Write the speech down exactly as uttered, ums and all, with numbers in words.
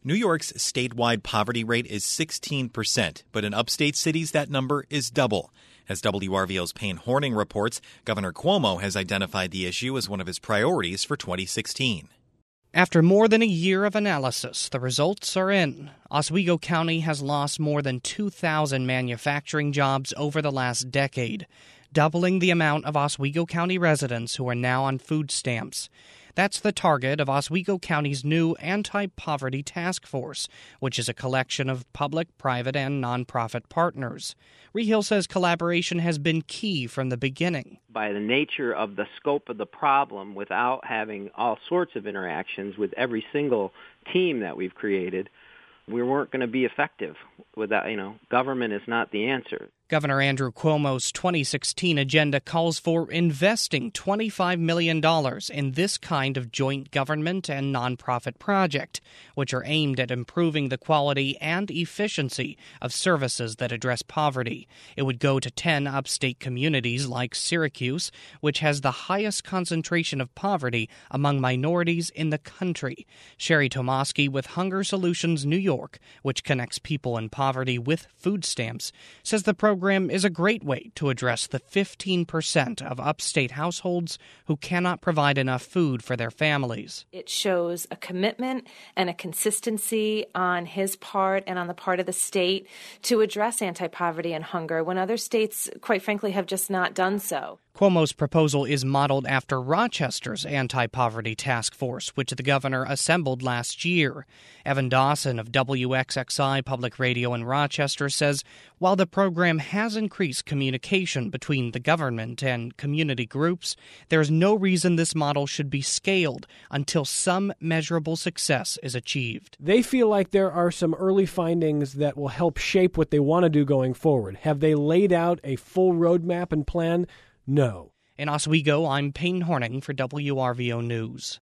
New York's statewide poverty rate is sixteen percent, but in upstate cities that number is double. As W R V O's Payne Horning reports, Governor Cuomo has identified the issue as one of his priorities for twenty sixteen. After more than a year of analysis, the results are in. Oswego County has lost more than two thousand manufacturing jobs over the last decade, doubling the amount of Oswego County residents who are now on food stamps. That's the target of Oswego County's new Anti-Poverty Task Force, which is a collection of public, private, and nonprofit partners. Rehill says collaboration has been key from the beginning. By the nature of the scope of the problem, without having all sorts of interactions with every single team that we've created, we weren't going to be effective. Without, you know, government is not the answer. Governor Andrew Cuomo's twenty sixteen agenda calls for investing twenty-five million dollars in this kind of joint government and nonprofit project, which are aimed at improving the quality and efficiency of services that address poverty. It would go to ten upstate communities like Syracuse, which has the highest concentration of poverty among minorities in the country. Sherry Tomoski with Hunger Solutions New York, which connects people in poverty with food stamps, says the program program is a great way to address the fifteen percent of upstate households who cannot provide enough food for their families. It shows a commitment and a consistency on his part and on the part of the state to address anti-poverty and hunger when other states, quite frankly, have just not done so. Cuomo's proposal is modeled after Rochester's Anti-Poverty Task Force, which the governor assembled last year. Evan Dawson of W X X I Public Radio in Rochester says while the program has increased communication between the government and community groups, there is no reason this model should be scaled until some measurable success is achieved. They feel like there are some early findings that will help shape what they want to do going forward. Have they laid out a full roadmap and plan? No. In Oswego, I'm Payne Horning for W R V O News.